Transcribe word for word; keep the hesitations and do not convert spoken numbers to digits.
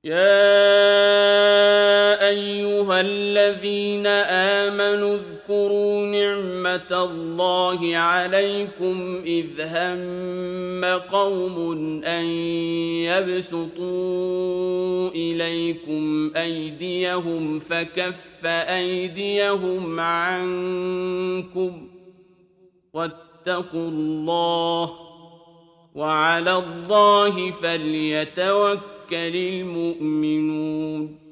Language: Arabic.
يا أيها الذين آمنوا اذكروا نعمة الله عليكم إذ هم قوم أن يبسطوا إليكم أيديهم فكف أيديهم عنكم واتقوا الله وعلى الله فليتوكل المؤمنون